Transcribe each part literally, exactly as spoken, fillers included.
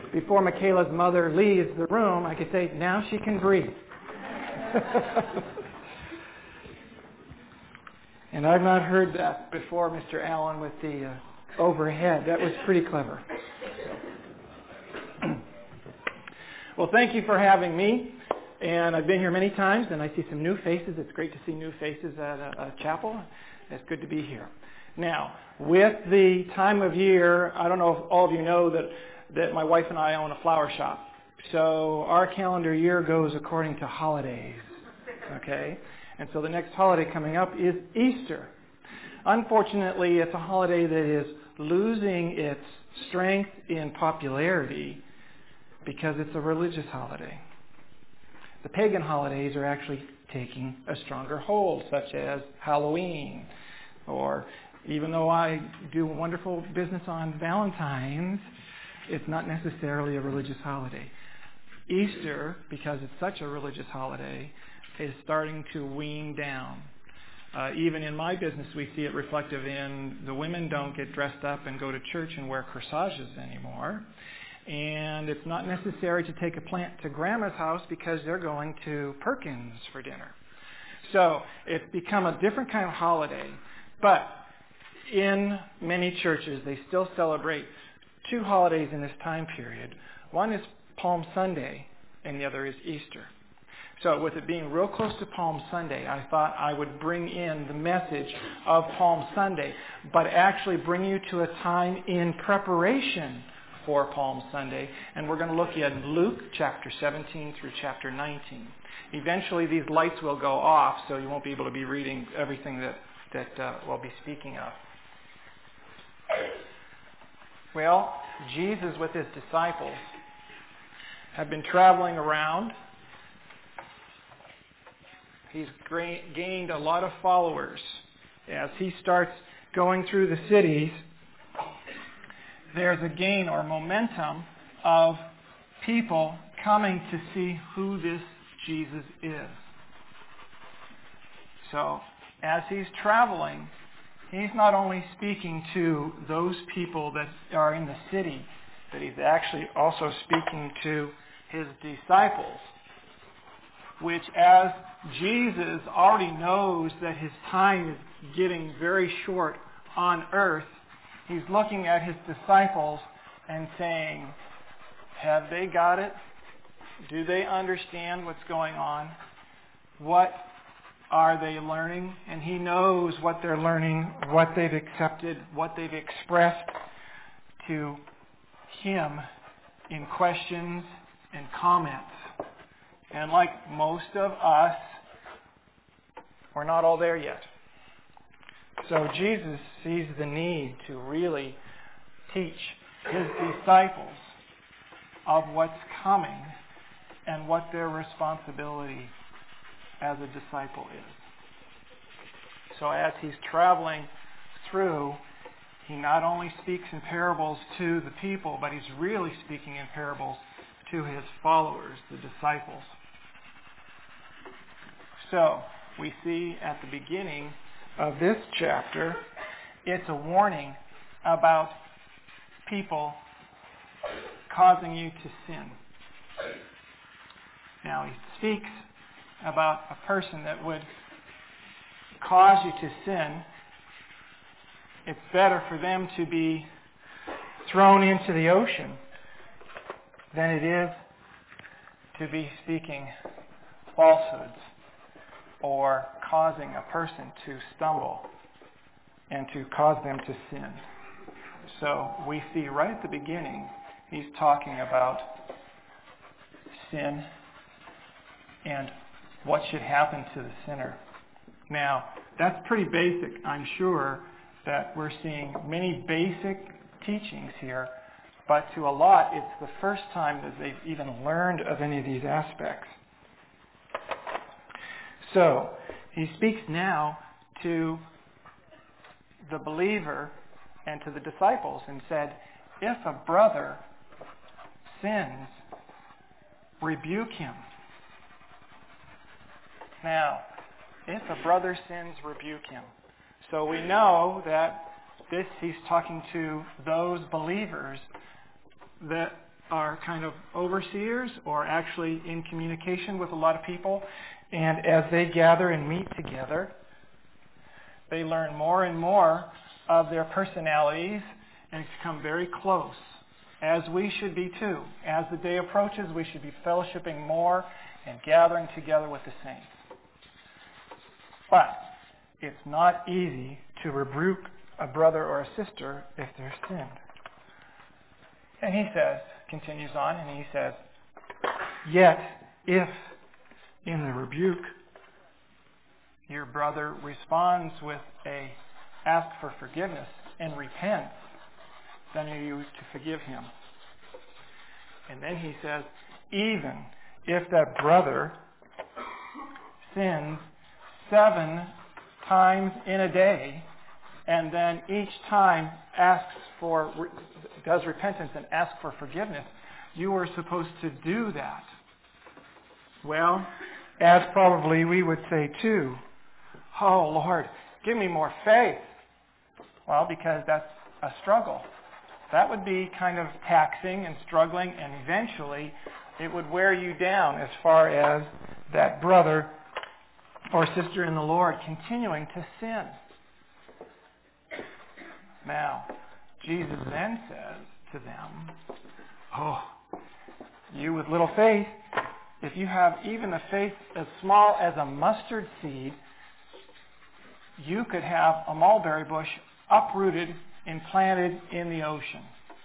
before Michaela's mother leaves the room, I could say, now she can breathe. And I've not heard that before, Mister Allen, with the uh, overhead. That was pretty clever. Well, thank you for having me. And I've been here many times, and I see some new faces. It's great to see new faces at a, a chapel. It's good to be here. Now, with the time of year, I don't know if all of you know that, that my wife and I own a flower shop. So our calendar year goes according to holidays. Okay? And so the next holiday coming up is Easter. Unfortunately, it's a holiday that is losing its strength in popularity because it's a religious holiday. The pagan holidays are actually taking a stronger hold, such as Halloween, or even though I do wonderful business on Valentine's, it's not necessarily a religious holiday. Easter, because it's such a religious holiday, is starting to wean down. Uh, even in my business, we see it reflective in the women don't get dressed up and go to church and wear corsages anymore. And it's not necessary to take a plant to Grandma's house because they're going to Perkins for dinner. So it's become a different kind of holiday. But in many churches, they still celebrate two holidays in this time period. One is Palm Sunday, and the other is Easter. So with it being real close to Palm Sunday, I thought I would bring in the message of Palm Sunday, but actually bring you to a time in preparation for Palm Sunday. And we're going to look at Luke chapter seventeen through chapter nineteen. Eventually these lights will go off, so you won't be able to be reading everything that, that uh, we'll be speaking of. Well, Jesus with his disciples have been traveling around. He's gained a lot of followers. As he starts going through the cities, there's a gain or momentum of people coming to see who this Jesus is. So, as he's traveling, he's not only speaking to those people that are in the city, but he's actually also speaking to his disciples, which as Jesus already knows that his time is getting very short on earth, he's looking at his disciples and saying, have they got it? Do they understand what's going on? What are they learning? And he knows what they're learning, what they've accepted, what they've expressed to him in questions and comments. And like most of us, we're not all there yet. So Jesus sees the need to really teach his disciples of what's coming and what their responsibility as a disciple is. So as he's traveling through, he not only speaks in parables to the people, but he's really speaking in parables to his followers, the disciples. So, we see at the beginning of this chapter, it's a warning about people causing you to sin. Now, he speaks about a person that would cause you to sin. It's better for them to be thrown into the ocean than it is to be speaking falsehoods or causing a person to stumble and to cause them to sin. So we see right at the beginning, he's talking about sin and what should happen to the sinner. Now, that's pretty basic. I'm sure that we're seeing many basic teachings here, but to a lot, it's the first time that they've even learned of any of these aspects. So, he speaks now to the believer and to the disciples and said, if a brother sins, rebuke him. Now, if a brother sins, rebuke him. So we know that this, he's talking to those believers that are kind of overseers or actually in communication with a lot of people. And as they gather and meet together, they learn more and more of their personalities and become very close, as we should be too. As the day approaches, we should be fellowshipping more and gathering together with the saints. But it's not easy to rebuke a brother or a sister if they're sinned. And he says, continues on, and he says, yet if in the rebuke your brother responds with a ask for forgiveness and repents, then are you to forgive him. And then he says, even if that brother sins seven times in a day, and then each time asks for, does repentance and asks for forgiveness, you are supposed to do that. Well, as probably we would say too, oh Lord, give me more faith. Well, because that's a struggle. That would be kind of taxing and struggling, and eventually it would wear you down as far as that brother or sister in the Lord continuing to sin. Now, Jesus then says to them, oh, you with little faith, if you have even a faith as small as a mustard seed, you could have a mulberry bush uprooted and planted in the ocean.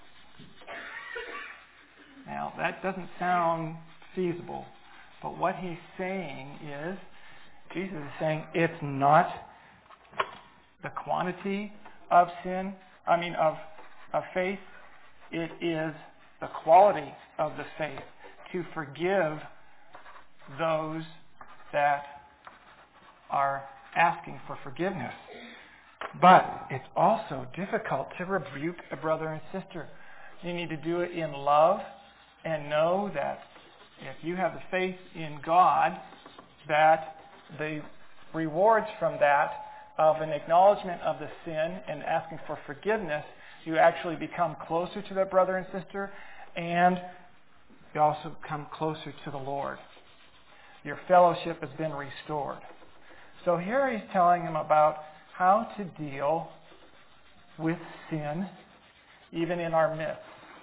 Now, that doesn't sound feasible, but what he's saying is, Jesus is saying it's not the quantity of sin, I mean of, of faith, it is the quality of the faith to forgive those that are asking for forgiveness. But it's also difficult to rebuke a brother and sister. You need to do it in love and know that if you have the faith in God, that the rewards from that of an acknowledgement of the sin and asking for forgiveness, you actually become closer to that brother and sister, and you also come closer to the Lord. Your fellowship has been restored. So here he's telling them about how to deal with sin, even in our midst.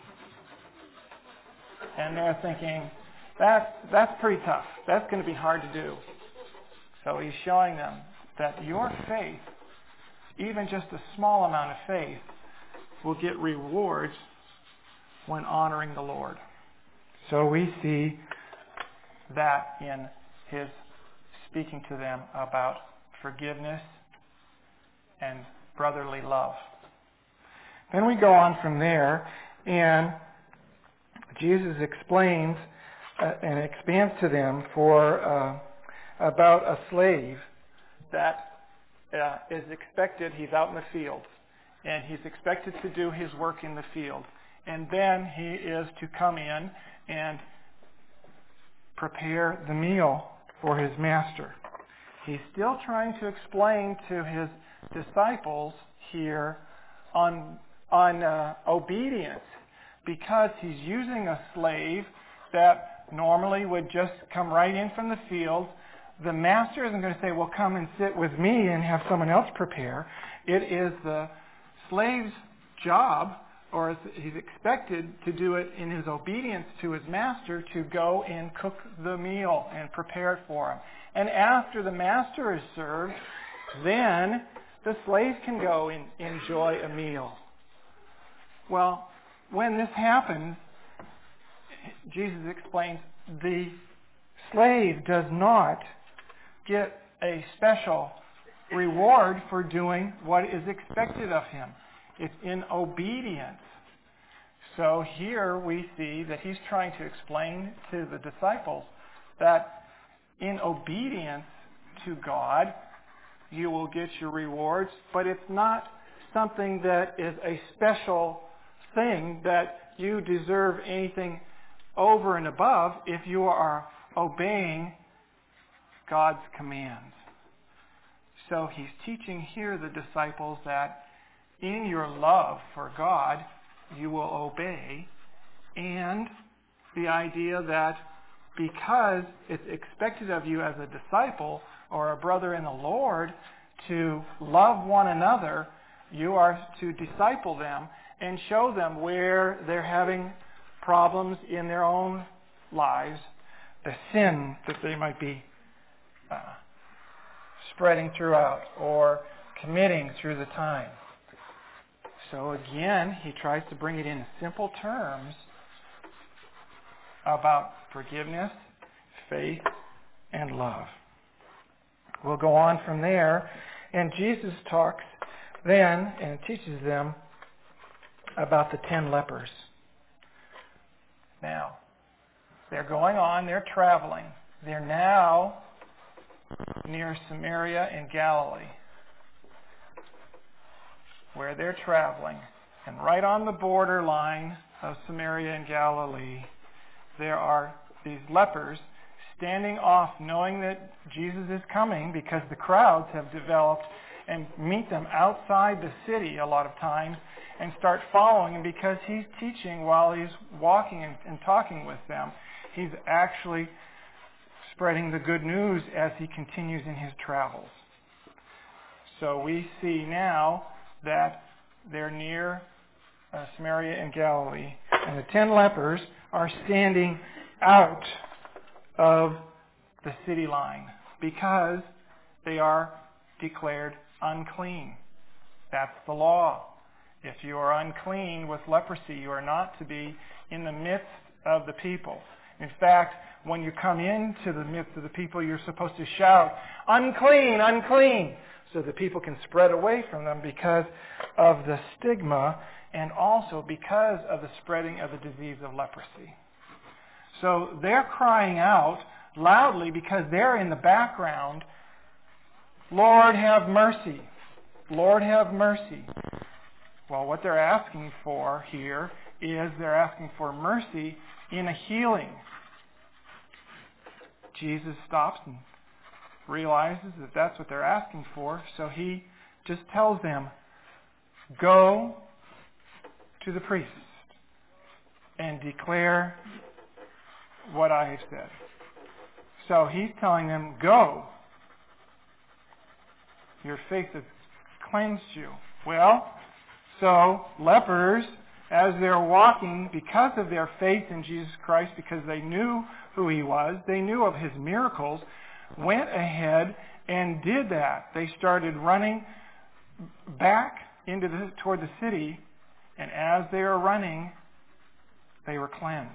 And they're thinking, that, that's pretty tough. That's going to be hard to do. So he's showing them that your faith, even just a small amount of faith, will get rewards when honoring the Lord. So we see that in his speaking to them about forgiveness and brotherly love. Then we go on from there, and Jesus explains uh, and expands to them for uh, about a slave that uh, is expected, he's out in the field, and he's expected to do his work in the field. And then he is to come in and prepare the meal for his master. He's still trying to explain to his disciples here on, on uh, obedience, because he's using a slave that normally would just come right in from the field. The master isn't going to say, well, come and sit with me and have someone else prepare. It is the slave's job, or he's expected to do it in his obedience to his master, to go and cook the meal and prepare it for him. And after the master is served, then the slave can go and enjoy a meal. Well, when this happens, Jesus explains, the slave does not get a special reward for doing what is expected of him. It's in obedience. So here we see that he's trying to explain to the disciples that in obedience to God, you will get your rewards, but it's not something that is a special thing that you deserve anything over and above if you are obeying God's commands. So he's teaching here the disciples that in your love for God, you will obey, and the idea that because it's expected of you as a disciple or a brother in the Lord to love one another, you are to disciple them and show them where they're having problems in their own lives, the sin that they might be uh, spreading throughout or committing through the time. So again, he tries to bring it in simple terms about forgiveness, faith, and love. We'll go on from there, and Jesus talks then and teaches them about the ten lepers. Now, they're going on, they're traveling. They're now near Samaria and Galilee, where they're traveling. And right on the borderline of Samaria and Galilee, there are these lepers standing off, knowing that Jesus is coming, because the crowds have developed and meet them outside the city a lot of times and start following him because he's teaching while he's walking and, and talking with them. He's actually spreading the good news as he continues in his travels. So we see now that they're near uh, Samaria and Galilee, and the ten lepers are standing out of the city line because they are declared unclean. That's the law. If you are unclean with leprosy, you are not to be in the midst of the people. In fact, when you come into the midst of the people, you're supposed to shout, "Unclean, unclean," so that people can spread away from them because of the stigma and also because of the spreading of the disease of leprosy. So they're crying out loudly because they're in the background, "Lord, have mercy. Lord, have mercy." Well, what they're asking for here is they're asking for mercy in a healing. Jesus stops and realizes that that's what they're asking for, so he just tells them, "Go to the priest and declare what I have said." So he's telling them, "Go. Your faith has cleansed you." Well, so lepers, as they're walking, because of their faith in Jesus Christ, because they knew who he was, they knew of his miracles, went ahead and did that. They started running back into the, toward the city, and as they were running, they were cleansed.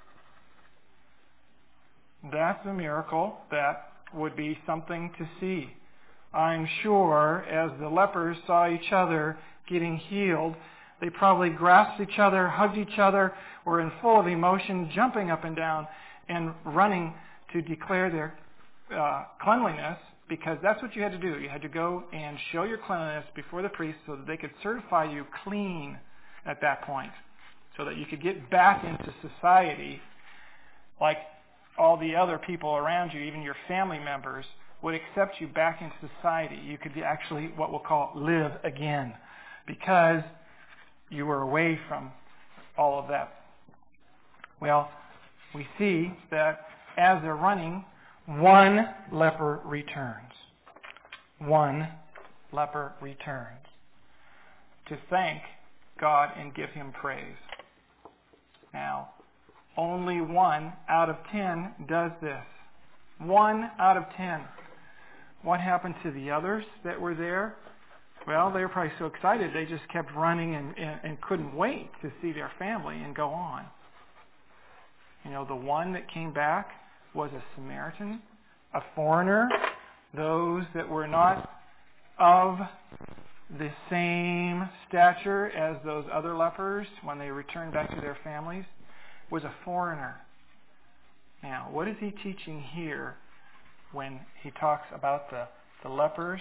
That's a miracle that would be something to see. I'm sure as the lepers saw each other getting healed, they probably grasped each other, hugged each other, were in full of emotion, jumping up and down and running to declare their uh, cleanliness, because that's what you had to do. You had to go and show your cleanliness before the priest so that they could certify you clean at that point, so that you could get back into society like all the other people around you, even your family members, would accept you back into society. You could be actually what we'll call live again, because you were away from all of that. Well, we see that as they're running, one leper returns. One leper returns to thank God and give him praise. Now, only one out of ten does this. One out of ten. What happened to the others that were there? Well, they were probably so excited they just kept running and, and, and couldn't wait to see their family and go on. You know, the one that came back was a Samaritan, a foreigner, those that were not of the same stature as those other lepers when they returned back to their families, was a foreigner. Now, what is he teaching here when he talks about the, the lepers?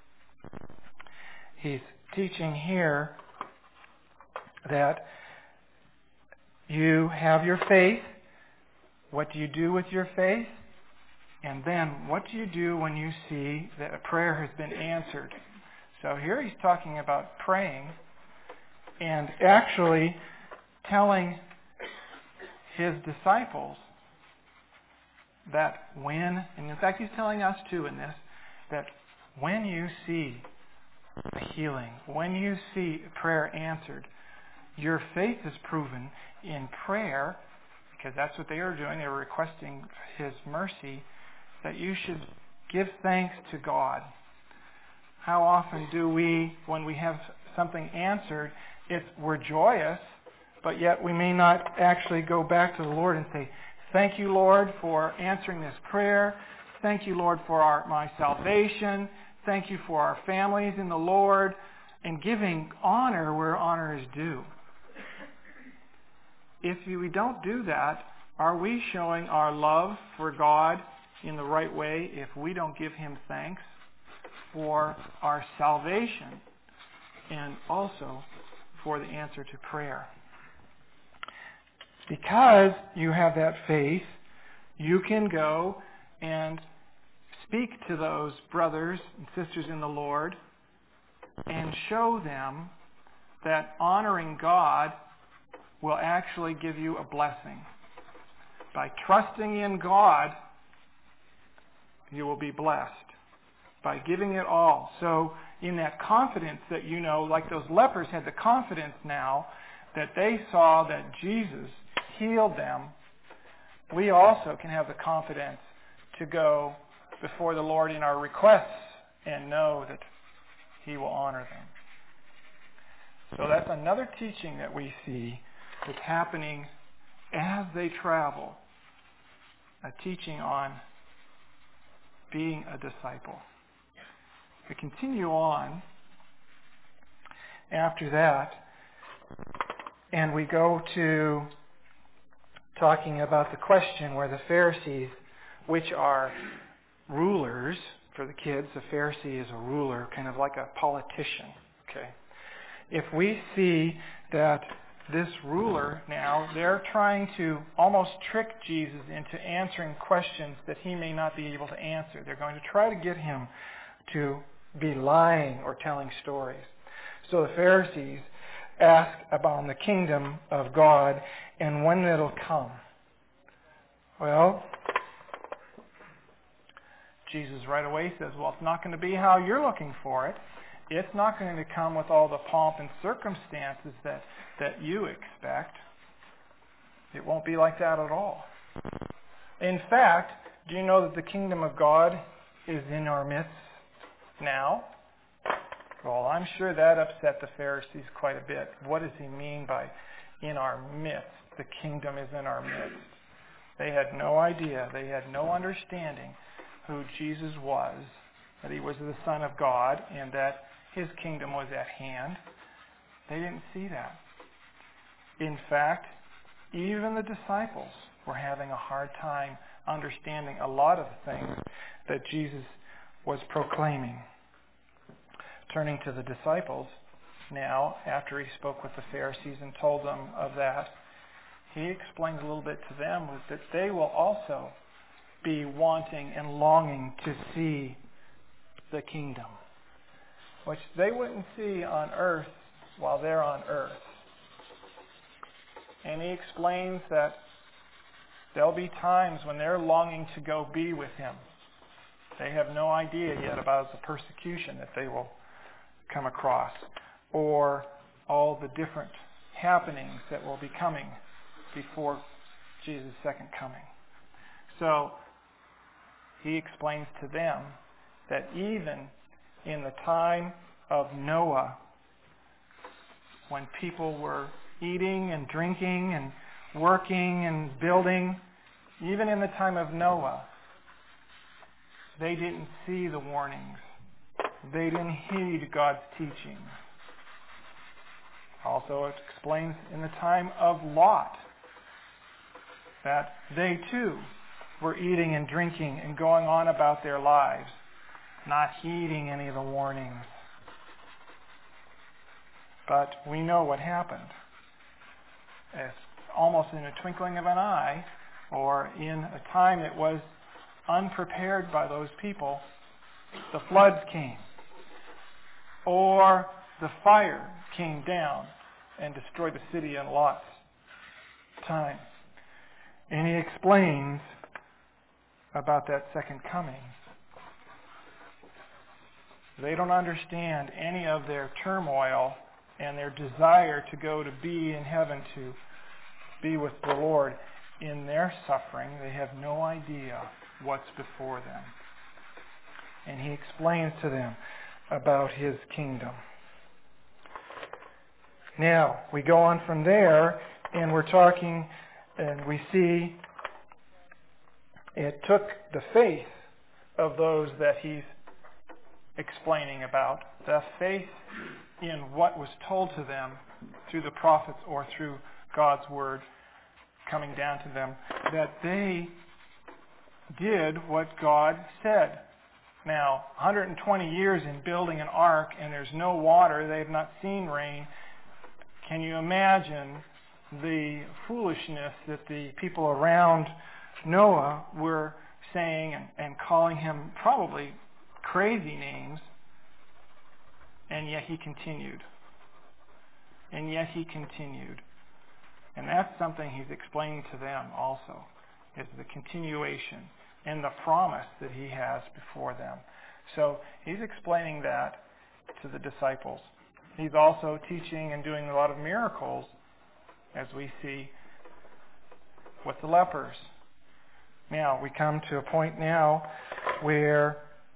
He's teaching here that you have your faith. What do you do with your faith? And then what do you do when you see that a prayer has been answered? So here he's talking about praying and actually telling his disciples that when, and in fact he's telling us too in this, that when you see a healing, when you see prayer answered, your faith is proven in prayer, because that's what they are doing. They were requesting his mercy, that you should give thanks to God. How often do we, when we have something answered, it's, we're joyous, but yet we may not actually go back to the Lord and say, thank you, Lord, for answering this prayer. Thank you, Lord, for our, my salvation. Thank you for our families in the Lord. And giving honor where honor is due. If we don't do that, are we showing our love for God in the right way if we don't give him thanks for our salvation and also for the answer to prayer? Because you have that faith, you can go and speak to those brothers and sisters in the Lord and show them that honoring God will actually give you a blessing. By trusting in God, you will be blessed. By giving it all. So in that confidence that you know, like those lepers had the confidence now that they saw that Jesus healed them, we also can have the confidence to go before the Lord in our requests and know that he will honor them. So that's another teaching that we see that's happening as they travel. A teaching on being a disciple. We continue on after that, and we go to talking about the question where the Pharisees, which are rulers for the kids, the Pharisee is a ruler, kind of like a politician. Okay, if we see that this ruler now, they're trying to almost trick Jesus into answering questions that he may not be able to answer. They're going to try to get him to be lying or telling stories. So the Pharisees ask about the kingdom of God and when it'll come. Well, Jesus right away says, well, it's not going to be how you're looking for it. It's not going to come with all the pomp and circumstances that, that you expect. It won't be like that at all. In fact, do you know that the kingdom of God is in our midst now? Well, I'm sure that upset the Pharisees quite a bit. What does he mean by in our midst? The kingdom is in our midst. They had no idea. They had no understanding who Jesus was, that he was the Son of God, and that his kingdom was at hand. They didn't see that. In fact, even the disciples were having a hard time understanding a lot of the things that Jesus was proclaiming. Turning to the disciples now, after he spoke with the Pharisees and told them of that, he explained a little bit to them that they will also be wanting and longing to see the kingdom, which they wouldn't see on earth while they're on earth. And he explains that there'll be times when they're longing to go be with him. They have no idea yet about the persecution that they will come across, or all the different happenings that will be coming before Jesus' second coming. So he explains to them that even in the time of Noah, when people were eating and drinking and working and building, even in the time of Noah, they didn't see the warnings. They didn't heed God's teaching. Also, it explains in the time of Lot that they too were eating and drinking and going on about their lives, not heeding any of the warnings. But we know what happened. As almost in a twinkling of an eye, or in a time that was unprepared by those people, the floods came. Or the fire came down and destroyed the city in Lot's time. explains about that second coming. They don't understand any of their turmoil and their desire to go to be in heaven, to be with the Lord. In their suffering, they have no idea what's before them. And he explains to them about his kingdom. Now, we go on from there, and we're talking, and we see it took the faith of those that he's explaining about, the faith in what was told to them through the prophets or through God's word coming down to them, that they did what God said. Now, one hundred twenty years in building an ark and there's no water, they have not seen rain. Can you imagine the foolishness that the people around Noah were saying and, and calling him probably crazy names, and yet he continued. And yet he continued. And that's something he's explaining to them also, is the continuation and the promise that he has before them. So he's explaining that to the disciples. He's also teaching and doing a lot of miracles, as we see with the lepers. Now, we come to a point now where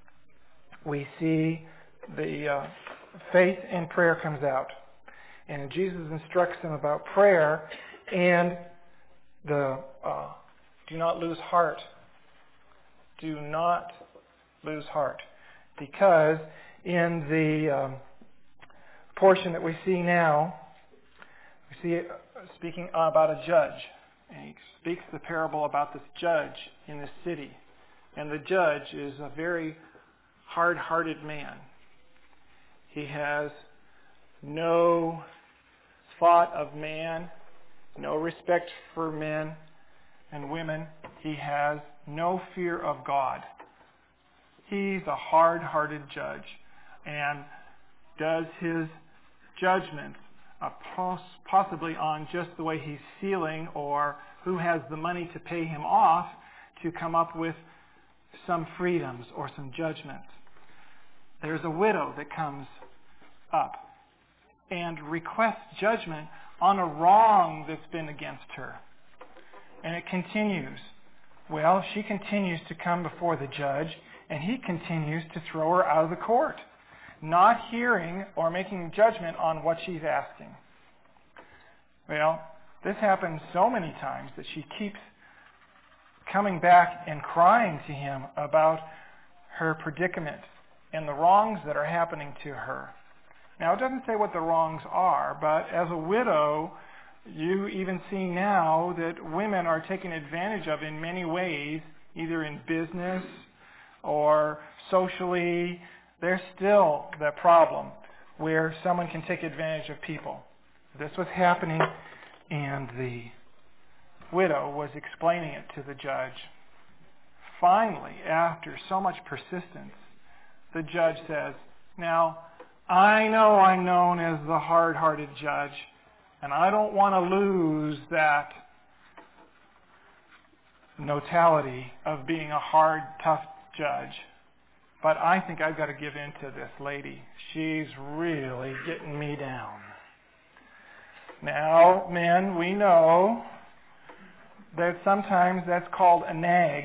we see the uh, faith in prayer comes out. And Jesus instructs them about prayer and the uh, do not lose heart. Do not lose heart. Because in the um, portion that we see now, we see it speaking about a judge. And he speaks the parable about this judge in the city. And the judge is a very hard-hearted man. He has no thought of man, no respect for men and women. He has no fear of God. He's a hard-hearted judge and does his judgments uh, pos- possibly on just the way he's feeling or who has the money to pay him off to come up with some freedoms or some judgments. There's a widow that comes up and requests judgment on a wrong that's been against her. And it continues. Well, she continues to come before the judge, and he continues to throw her out of the court, not hearing or making judgment on what she's asking. Well, this happens so many times that she keeps coming back and crying to him about her predicament and the wrongs that are happening to her. Now, it doesn't say what the wrongs are, but as a widow, you even see now that women are taken advantage of in many ways, either in business or socially. There's still that problem where someone can take advantage of people. This was happening, and the widow was explaining it to the judge. Finally, after so much persistence, the judge says, now, I know I'm known as the hard-hearted judge, and I don't want to lose that notoriety of being a hard, tough judge, but I think I've got to give in to this lady. She's really getting me down. Now, men, we know that sometimes that's called a nag.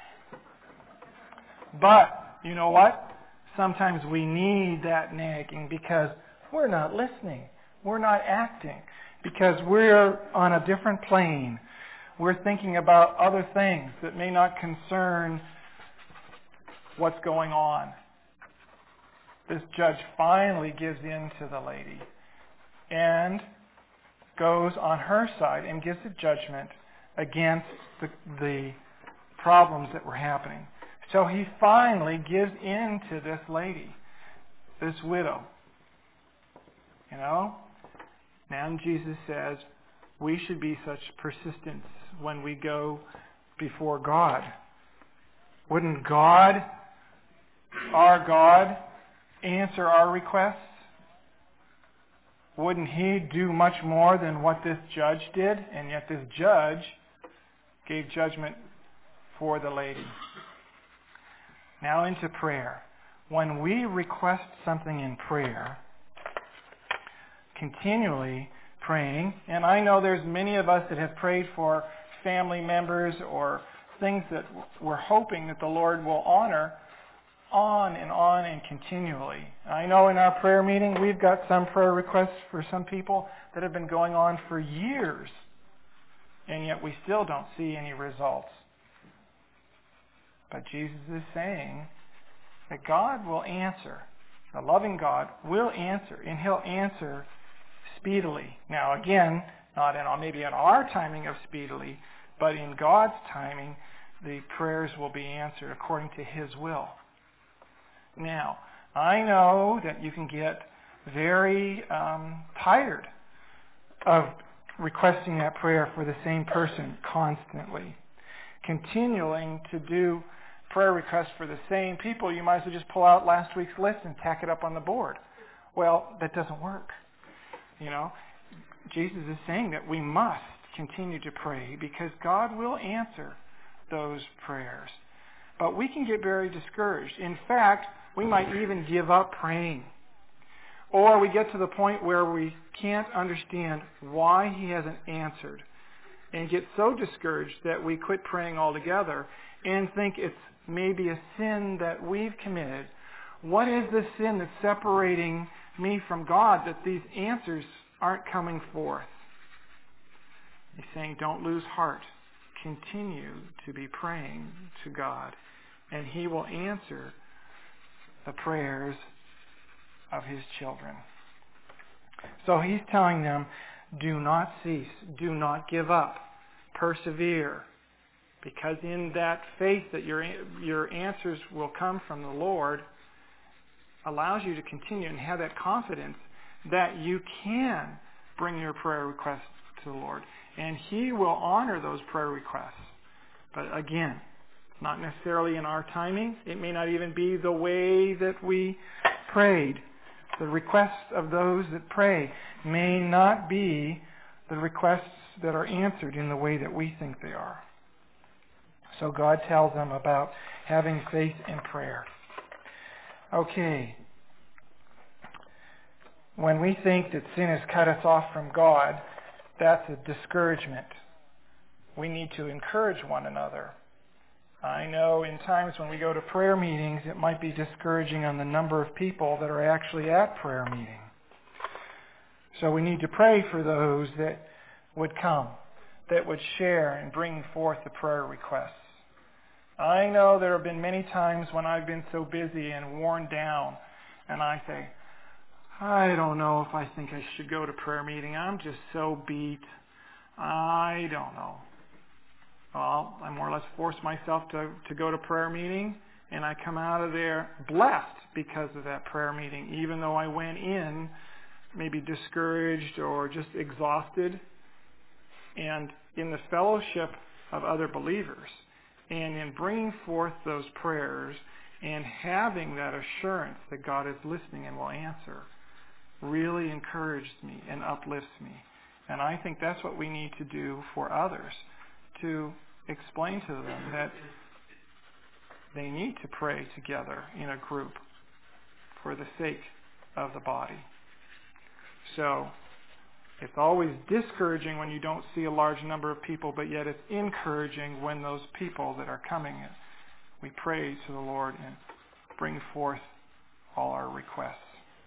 But, you know what? Sometimes we need that nagging because we're not listening. We're not acting. Because we're on a different plane. We're thinking about other things that may not concern what's going on. This judge finally gives in to the lady and goes on her side and gives a judgment against the, the problems that were happening. So he finally gives in to this lady, this widow. You know? Now Jesus says we should be such persistence when we go before God. Wouldn't God, our God, answer our requests? Wouldn't he do much more than what this judge did? And yet this judge gave judgment for the lady. Now into prayer. When we request something in prayer, continually praying, and I know there's many of us that have prayed for family members or things that we're hoping that the Lord will honor, on and on and continually. I know in our prayer meeting we've got some prayer requests for some people that have been going on for years, and yet we still don't see any results. But Jesus is saying that God will answer. The loving God will answer, and He'll answer speedily. Now again, not in maybe in our timing of speedily, but in God's timing, the prayers will be answered according to His will. Now, I know that you can get very um, tired of requesting that prayer for the same person constantly. Continuing to do prayer requests for the same people, you might as well just pull out last week's list and tack it up on the board. Well, that doesn't work. You know, Jesus is saying that we must continue to pray because God will answer those prayers. But we can get very discouraged. In fact, we might even give up praying. Or we get to the point where we can't understand why He hasn't answered and get so discouraged that we quit praying altogether and think it's maybe a sin that we've committed. What is the sin that's separating me from God that these answers aren't coming forth? He's saying, don't lose heart. Continue to be praying to God, and He will answer the prayers of His children. So He's telling them, do not cease, do not give up, persevere, because in that faith that your your answers will come from the Lord allows you to continue and have that confidence that you can bring your prayer requests to the Lord, and He will honor those prayer requests. But again, not necessarily in our timing. It may not even be the way that we prayed. The requests of those that pray may not be the requests that are answered in the way that we think they are. So God tells them about having faith in prayer. Okay. When we think that sin has cut us off from God, that's a discouragement. We need to encourage one another. I know in times when we go to prayer meetings, it might be discouraging on the number of people that are actually at prayer meeting. So we need to pray for those that would come, that would share and bring forth the prayer requests. I know there have been many times when I've been so busy and worn down, and I say, I don't know if I think I should go to prayer meeting. I'm just so beat. I don't know. Well, I more or less force myself to, to go to prayer meeting, and I come out of there blessed because of that prayer meeting, even though I went in maybe discouraged or just exhausted. And in the fellowship of other believers, and in bringing forth those prayers and having that assurance that God is listening and will answer, really encouraged me and uplifts me. And I think that's what we need to do for others, to explain to them that they need to pray together in a group for the sake of the body. So it's always discouraging when you don't see a large number of people, but yet it's encouraging when those people that are coming, we pray to the Lord and bring forth all our requests.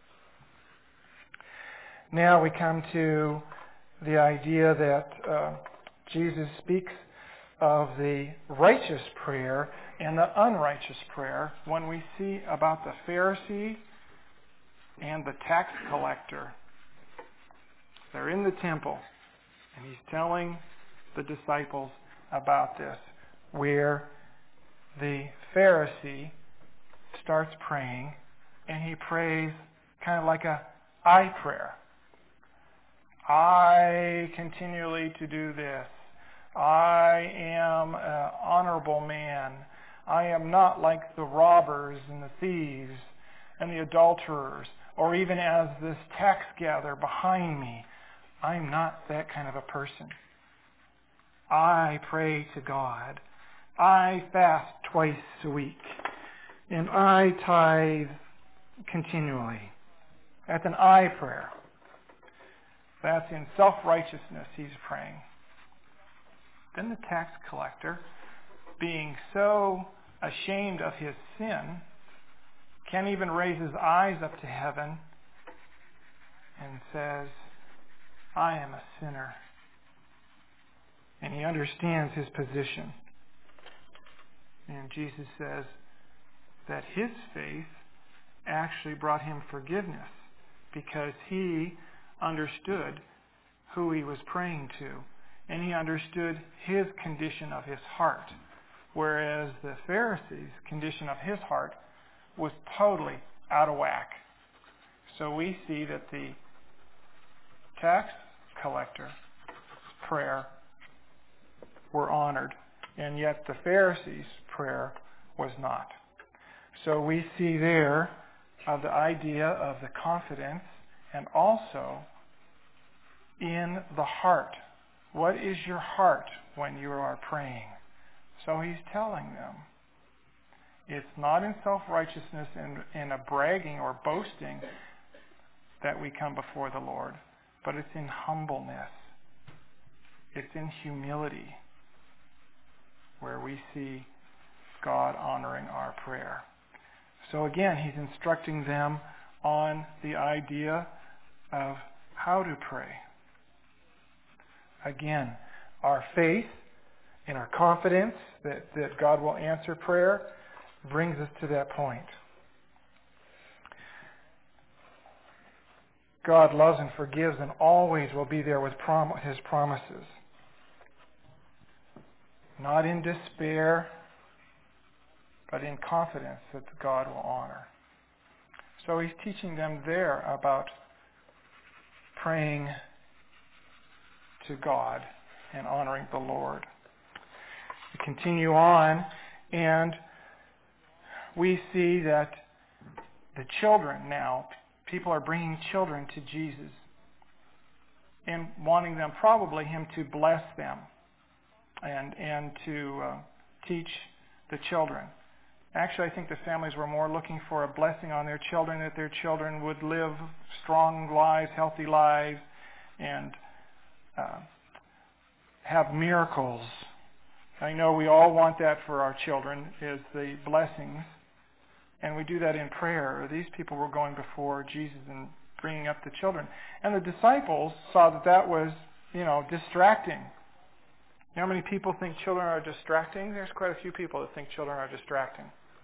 Now we come to the idea that uh, Jesus speaks of the righteous prayer and the unrighteous prayer when we see about the Pharisee and the tax collector. They're in the temple, and He's telling the disciples about this, where the Pharisee starts praying, and he prays kind of like a I prayer. I continually to do this. I am an honorable man. I am not like the robbers and the thieves and the adulterers, or even as this tax gatherer behind me. I'm not that kind of a person. I pray to God. I fast twice a week. And I tithe continually. That's an I prayer. That's in self-righteousness he's praying. Then the tax collector, being so ashamed of his sin, can't even raise his eyes up to heaven and says, I am a sinner. And he understands his position. And Jesus says that his faith actually brought him forgiveness because he understood who he was praying to. And he understood his condition of his heart. Whereas the Pharisees' condition of his heart was totally out of whack. So we see that the tax collector's prayer were honored, and yet the Pharisees' prayer was not. So we see there of the idea of the confidence and also in the heart. What is your heart when you are praying? So he's telling them it's not in self-righteousness and in a bragging or boasting that we come before the Lord, but it's in humbleness. It's in humility where we see God honoring our prayer. So again, he's instructing them on the idea of how to pray. Again, our faith and our confidence that, that God will answer prayer brings us to that point. God loves and forgives and always will be there with prom- his promises. Not in despair, but in confidence that God will honor. So he's teaching them there about praying to God and honoring the Lord. We continue on, and we see that the children now, people are bringing children to Jesus and wanting them, probably him to bless them and, and to uh, teach the children. Actually, I think the families were more looking for a blessing on their children, that their children would live strong lives, healthy lives, and uh, have miracles. I know we all want that for our children, is the blessings. And we do that in prayer. These people were going before Jesus and bringing up the children. And the disciples saw that that was, you know, distracting. You know how many people think children are distracting? There's quite a few people that think children are distracting.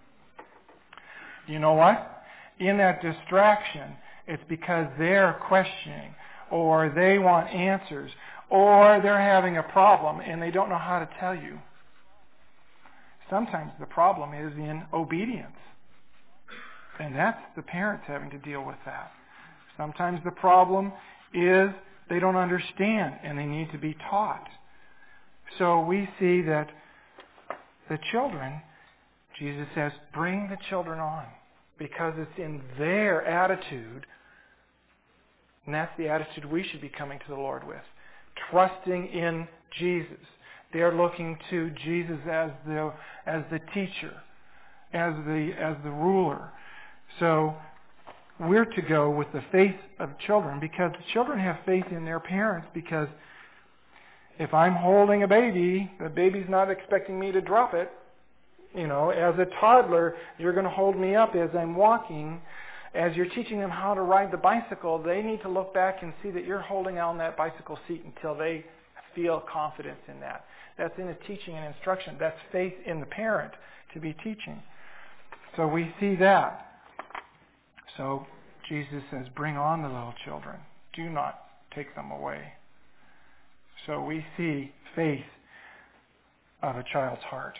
You know what? In that distraction, it's because they're questioning, or they want answers, or they're having a problem and they don't know how to tell you. Sometimes the problem is in obedience. And that's the parents having to deal with that. Sometimes the problem is they don't understand and they need to be taught. So we see that the children, Jesus says, bring the children on, because it's in their attitude, and that's the attitude we should be coming to the Lord with, trusting in Jesus. They're looking to Jesus as the as the teacher, as the as the ruler. So we're to go with the faith of children, because the children have faith in their parents, because if I'm holding a baby, the baby's not expecting me to drop it. You know, as a toddler, you're going to hold me up as I'm walking. As you're teaching them how to ride the bicycle, they need to look back and see that you're holding on that bicycle seat until they feel confidence in that. That's in the teaching and instruction. That's faith in the parent to be teaching. So we see that. So Jesus says, bring on the little children. Do not take them away. So we see faith of a child's heart.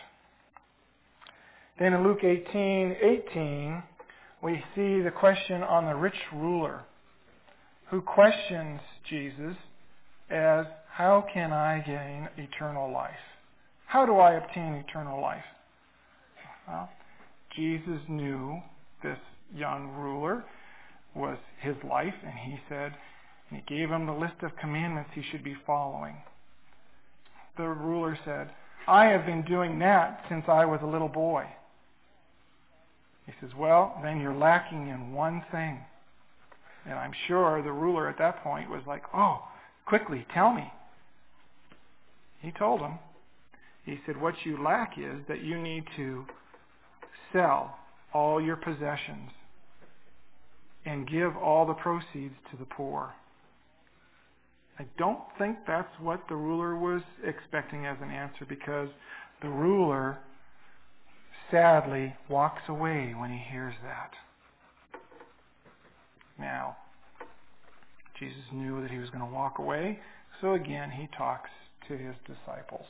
Then in Luke eighteen eighteen, we see the question on the rich ruler, who questions Jesus as, how can I gain eternal life? How do I obtain eternal life? Well, Jesus knew this young ruler was his life, and he said, and he gave him the list of commandments he should be following. The ruler said, I have been doing that since I was a little boy. He says, well, then you're lacking in one thing. And I'm sure the ruler at that point was like, oh, quickly, tell me. He told him. He said, what you lack is that you need to sell all your possessions and give all the proceeds to the poor. I don't think that's what the ruler was expecting as an answer, because the ruler sadly walks away when he hears that. Now, Jesus knew that he was going to walk away, so again he talks to his disciples.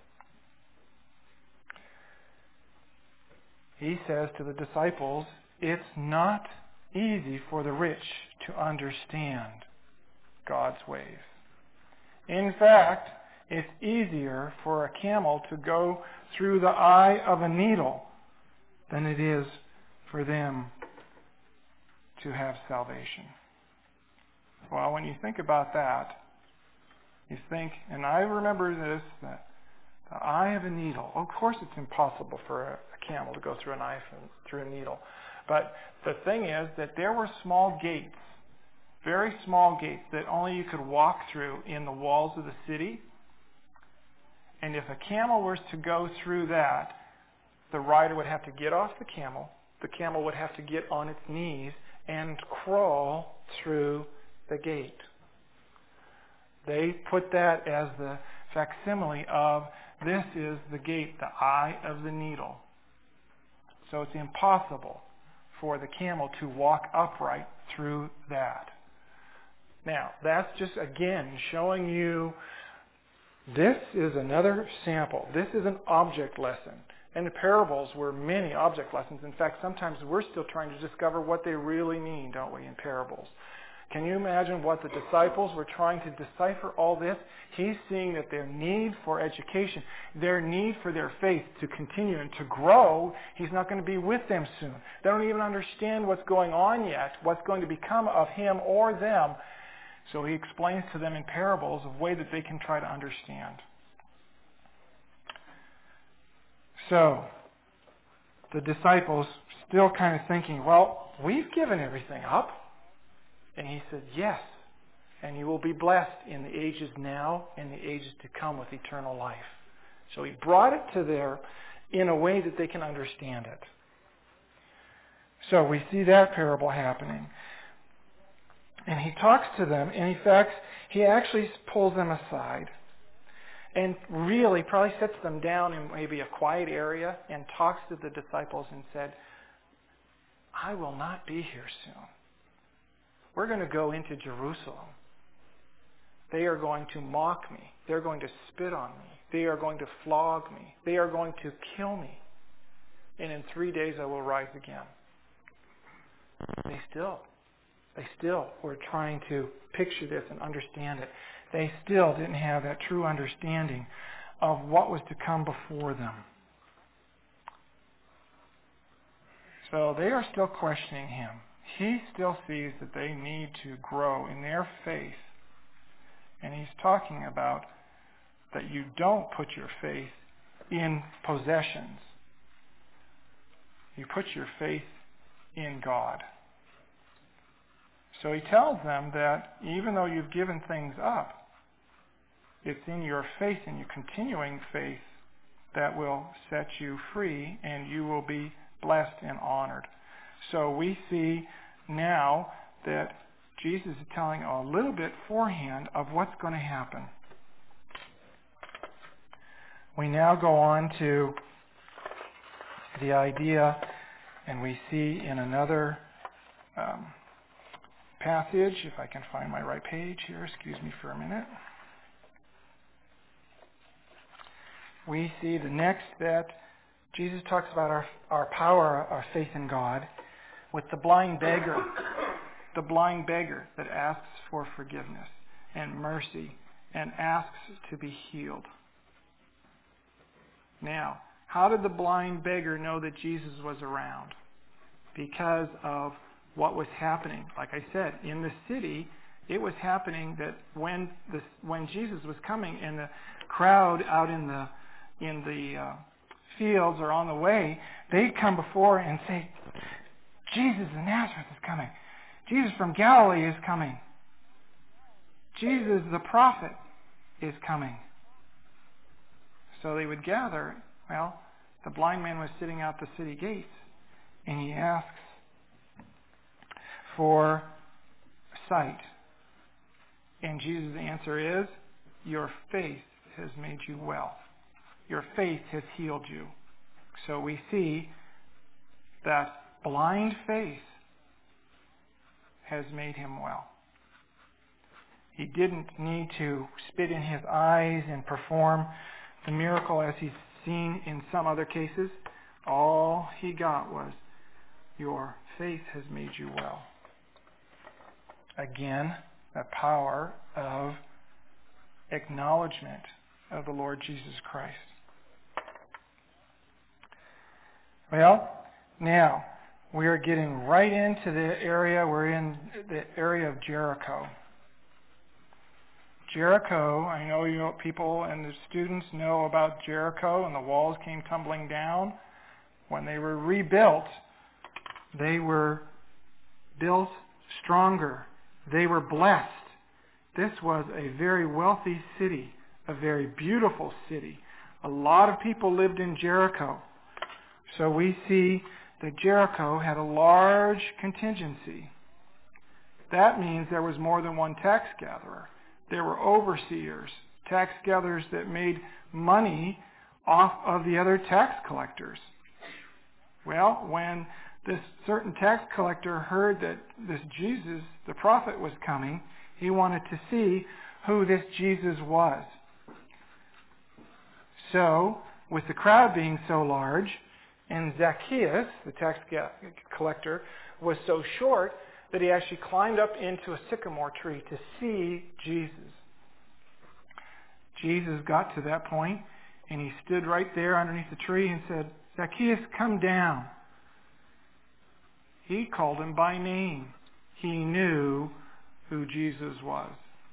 He says to the disciples, it's not easy for the rich to understand God's ways. In fact, it's easier for a camel to go through the eye of a needle than it is for them to have salvation. Well, when you think about that, you think, and I remember this, that the eye of a needle. Of course, it's impossible for a, a camel to go through an eye through a needle. But the thing is that there were small gates, very small gates that only you could walk through in the walls of the city. And if a camel was to go through that, the rider would have to get off the camel. The camel would have to get on its knees and crawl through the gate. They put that as the facsimile of, this is the gate, the eye of the needle. So it's impossible for the camel to walk upright through that. Now, that's just, again, showing you this is another sample. This is an object lesson. And the parables were many object lessons. In fact, sometimes we're still trying to discover what they really mean, don't we, in parables. Can you imagine what the disciples were trying to decipher all this? He's seeing that their need for education, their need for their faith to continue and to grow, he's not going to be with them soon. They don't even understand what's going on yet, what's going to become of him or them. So he explains to them in parables a way that they can try to understand. So, the disciples still kind of thinking, well, we've given everything up. And he said, yes, and you will be blessed in the ages now and the ages to come with eternal life. So he brought it to there in a way that they can understand it. So we see that parable happening. And he talks to them, and in fact, he actually pulls them aside and really probably sets them down in maybe a quiet area and talks to the disciples and said, I will not be here soon. We're going to go into Jerusalem. They are going to mock me. They're going to spit on me. They are going to flog me. They are going to kill me. And in three days I will rise again. They still, they still were trying to picture this and understand it. They still didn't have that true understanding of what was to come before them. So they are still questioning him. He still sees that they need to grow in their faith. And he's talking about that you don't put your faith in possessions. You put your faith in God. So he tells them that even though you've given things up, it's in your faith and your continuing faith that will set you free and you will be blessed and honored. So we see now that Jesus is telling a little bit beforehand of what's going to happen. We now go on to the idea, and we see in another um, passage, if I can find my right page here, excuse me for a minute. We see the next that Jesus talks about our, our power, our faith in God, with the blind beggar, the blind beggar that asks for forgiveness and mercy and asks to be healed. Now, how did the blind beggar know that Jesus was around? Because of what was happening. Like I said, in the city, it was happening that when the, when Jesus was coming and the crowd out in the in the uh, fields or on the way, they'd come before and say, Jesus of Nazareth is coming. Jesus from Galilee is coming. Jesus the prophet is coming. So they would gather. Well, the blind man was sitting out the city gates, and he asks for sight. And Jesus' answer is, your faith has made you well. Your faith has healed you. So we see that blind faith has made him well. He didn't need to spit in his eyes and perform the miracle as he's seen in some other cases. All he got was, your faith has made you well. Again, the power of acknowledgement of the Lord Jesus Christ. Well, now, we are getting right into the area, we're in the area of Jericho. Jericho, I know you know, people and the students know about Jericho, and the walls came tumbling down. When they were rebuilt, they were built stronger. They were blessed. This was a very wealthy city, a very beautiful city. A lot of people lived in Jericho. So we see that Jericho had a large contingency. That means there was more than one tax gatherer. There were overseers, tax gatherers that made money off of the other tax collectors. Well, when this certain tax collector heard that this Jesus, the prophet, was coming, he wanted to see who this Jesus was. So, with the crowd being so large, and Zacchaeus, the tax collector, was so short that he actually climbed up into a sycamore tree to see Jesus. Jesus got to that point, and he stood right there underneath the tree and said, Zacchaeus, come down. He called him by name. He knew who Jesus was.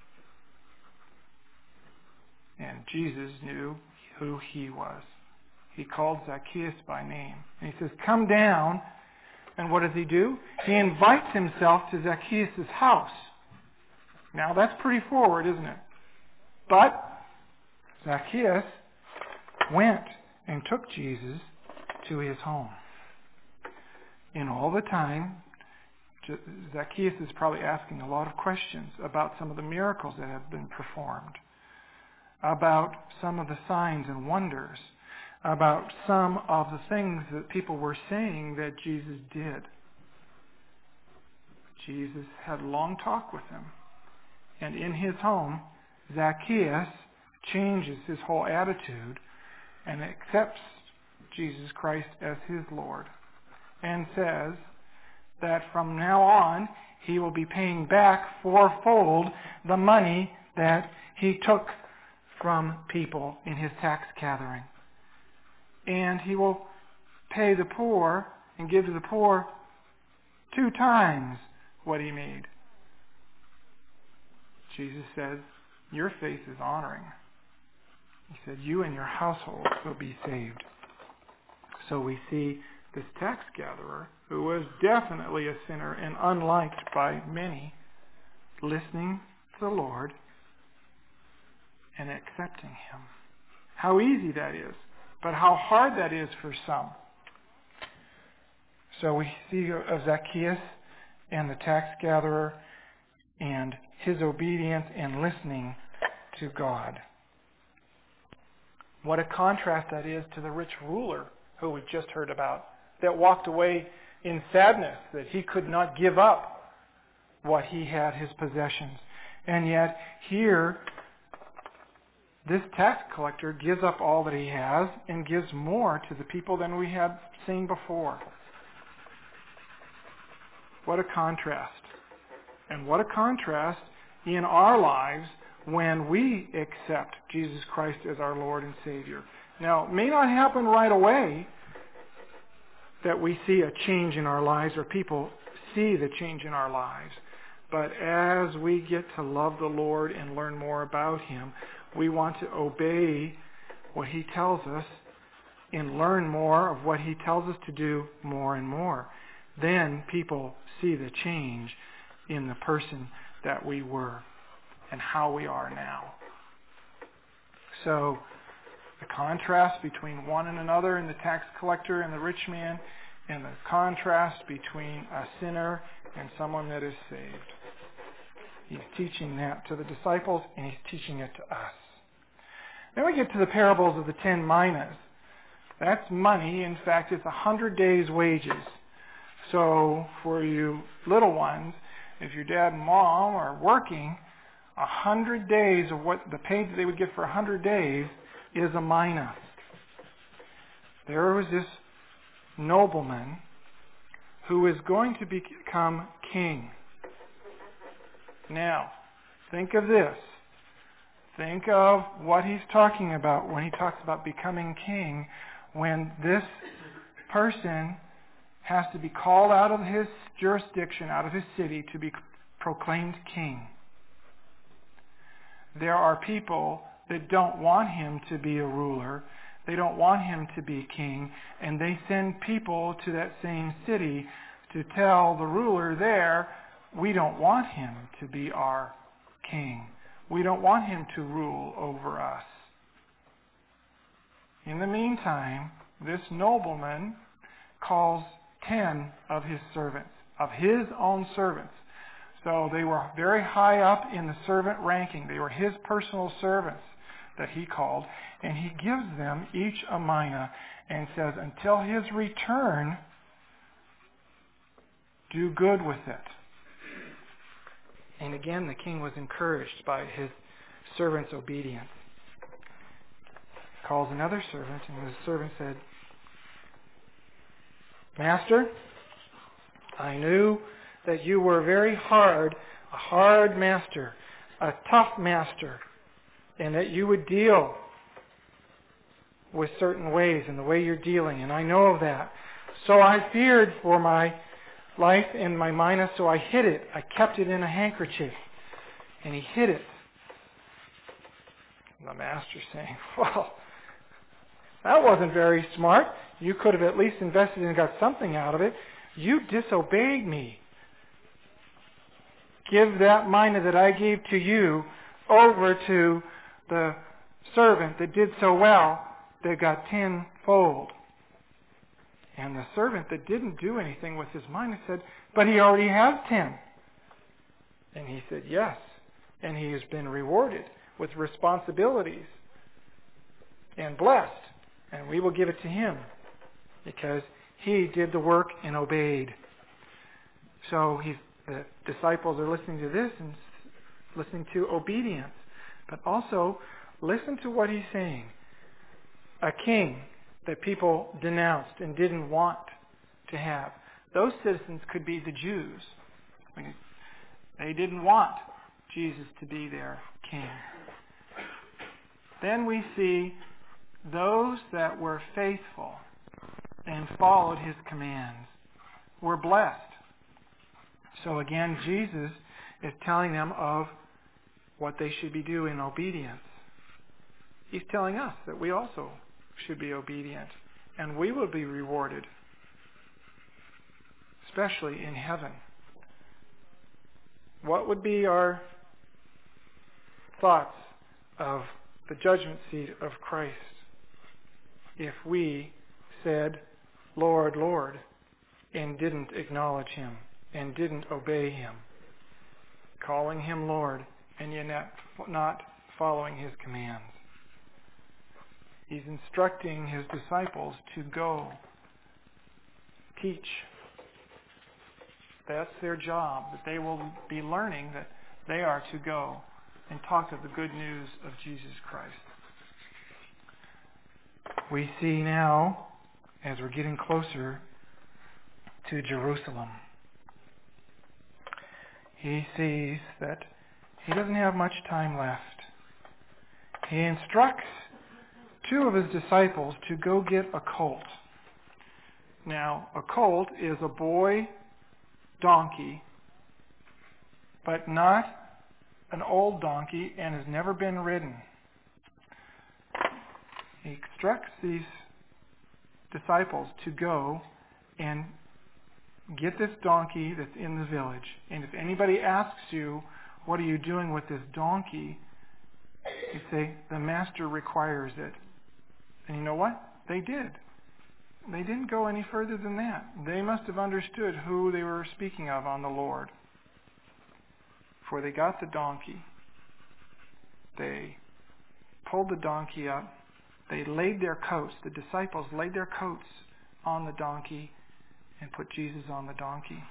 And Jesus knew who he was. He called Zacchaeus by name. And he says, come down. And what does he do? He invites himself to Zacchaeus' house. Now that's pretty forward, isn't it? But Zacchaeus went and took Jesus to his home. In all the time, Zacchaeus is probably asking a lot of questions about some of the miracles that have been performed, about some of the signs and wonders, about some of the things that people were saying that Jesus did. Jesus had a long talk with him. And in his home, Zacchaeus changes his whole attitude and accepts Jesus Christ as his Lord, and says that from now on he will be paying back fourfold the money that he took from people in his tax gathering. And he will pay the poor and give to the poor two times what he made. Jesus says, your faith is honoring. He said, you and your household will be saved. So we see this tax gatherer, who was definitely a sinner and unliked by many, listening to the Lord and accepting him. How easy that is, but how hard that is for some. So we see of Zacchaeus and the tax gatherer and his obedience and listening to God. What a contrast that is to the rich ruler who we've just heard about, that walked away in sadness that he could not give up what he had, his possessions. And yet here, this tax collector gives up all that he has and gives more to the people than we had seen before. What a contrast. And what a contrast in our lives when we accept Jesus Christ as our Lord and Savior. Now, it may not happen right away that we see a change in our lives or people see the change in our lives. But as we get to love the Lord and learn more about him, we want to obey what He tells us and learn more of what He tells us to do more and more. Then people see the change in the person that we were and how we are now. So the contrast between one and another in the tax collector and the rich man, and the contrast between a sinner and someone that is saved. He's teaching that to the disciples, and He's teaching it to us. Then we get to the parables of the ten minas. That's money. In fact, it's a hundred days' wages. So for you little ones, if your dad and mom are working, a hundred days of what the pay that they would get for a hundred days is a mina. There was this nobleman who is going to become king. Now, think of this. Think of what he's talking about when he talks about becoming king, when this person has to be called out of his jurisdiction, out of his city, to be proclaimed king. There are people that don't want him to be a ruler. They don't want him to be king, and they send people to that same city to tell the ruler there, we don't want him to be our king. We don't want him to rule over us. In the meantime, this nobleman calls ten of his servants, of his own servants. So they were very high up in the servant ranking. They were his personal servants that he called, and he gives them each a mina and says, until his return, do good with it. And again, the king was encouraged by his servant's obedience. He calls another servant, and the servant said, Master, I knew that you were very hard, a hard master, a tough master, and that you would deal with certain ways in the way you're dealing, and I know of that. So I feared for my life and my mina, so I hid it. I kept it in a handkerchief, and he hid it. And the master's saying, well, that wasn't very smart. You could have at least invested and got something out of it. You disobeyed me. Give that mina that I gave to you over to the servant that did so well, that got tenfold. And the servant that didn't do anything with his mina said, but he already has ten. And he said, yes. And he has been rewarded with responsibilities and blessed. And we will give it to him because he did the work and obeyed. So he's, the disciples are listening to this and listening to obedience. But also, listen to what he's saying. A king that people denounced and didn't want to have. Those citizens could be the Jews. They didn't want Jesus to be their king. Then we see those that were faithful and followed his commands were blessed. So again, Jesus is telling them of what they should be doing in obedience. He's telling us that we also should be obedient, and we will be rewarded, especially in heaven. What would be our thoughts of the judgment seat of Christ if we said, Lord, Lord, and didn't acknowledge him and didn't obey him, calling him Lord and yet not following his commands? He's instructing his disciples to go teach. That's their job, that they will be learning that they are to go and talk of the good news of Jesus Christ. We see now, as we're getting closer to Jerusalem, he sees that he doesn't have much time left. He instructs two of his disciples to go get a colt. Now, a colt is a boy donkey, but not an old donkey and has never been ridden. He instructs these disciples to go and get this donkey that's in the village. And if anybody asks you, what are you doing with this donkey? You say, the master requires it. And you know what? They did. They didn't go any further than that. They must have understood who they were speaking of on the Lord. For they got the donkey. They pulled the donkey up. They laid their coats. The disciples laid their coats on the donkey and put Jesus on the donkey.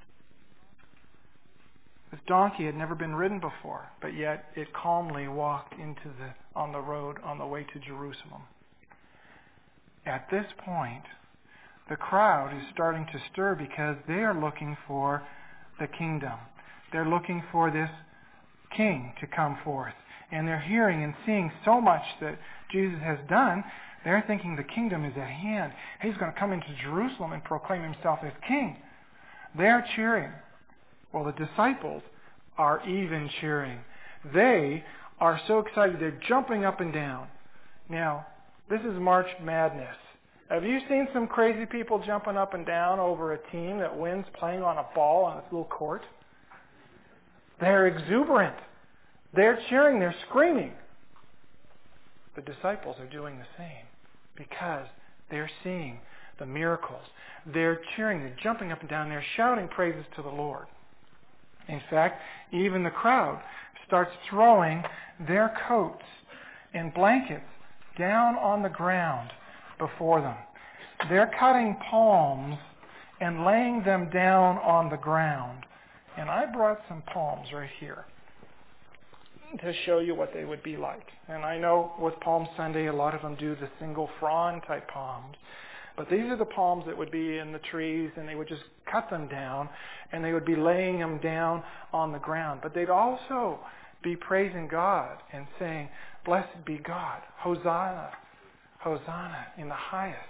This donkey had never been ridden before, but yet it calmly walked into the on the road on the way to Jerusalem. At this point, the crowd is starting to stir because they are looking for the kingdom. They're looking for this king to come forth. And they're hearing and seeing so much that Jesus has done, they're thinking the kingdom is at hand. He's going to come into Jerusalem and proclaim himself as king. They're cheering. Well, the disciples are even cheering. They are so excited, they're jumping up and down. Now, this is March Madness. Have you seen some crazy people jumping up and down over a team that wins playing on a ball on this little court? They're exuberant. They're cheering. They're screaming. The disciples are doing the same because they're seeing the miracles. They're cheering. They're jumping up and down. They're shouting praises to the Lord. In fact, even the crowd starts throwing their coats and blankets down on the ground before them. They're cutting palms and laying them down on the ground. And I brought some palms right here to show you what they would be like. And I know with Palm Sunday, a lot of them do the single frond type palms. But these are the palms that would be in the trees, and they would just cut them down, and they would be laying them down on the ground. But they'd also be praising God and saying, "Blessed be God, Hosanna, Hosanna in the highest."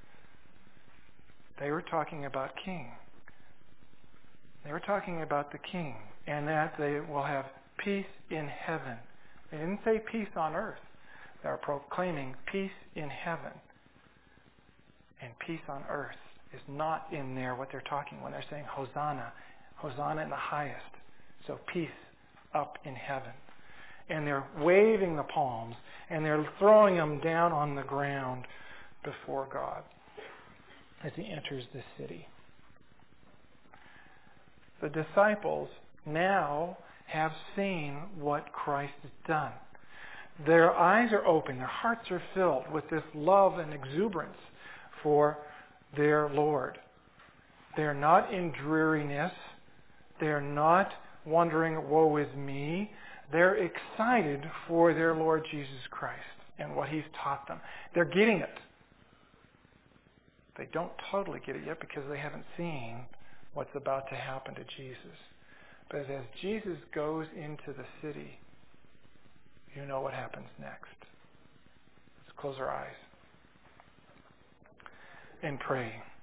They were talking about King. They were talking about the King, and that they will have peace in heaven. They didn't say peace on earth. They are proclaiming peace in heaven. And peace on earth is not in there what they're talking when they're saying Hosanna, Hosanna in the highest. So peace up in heaven. And they're waving the palms, and they're throwing them down on the ground before God as he enters the city. The disciples now have seen what Christ has done. Their eyes are open. Their hearts are filled with this love and exuberance for their Lord. They're not in dreariness. They're not wondering, woe is me. They're excited for their Lord Jesus Christ and what he's taught them. They're getting it. They don't totally get it yet because they haven't seen what's about to happen to Jesus. But as Jesus goes into the city, you know what happens next. Let's close our eyes and pray.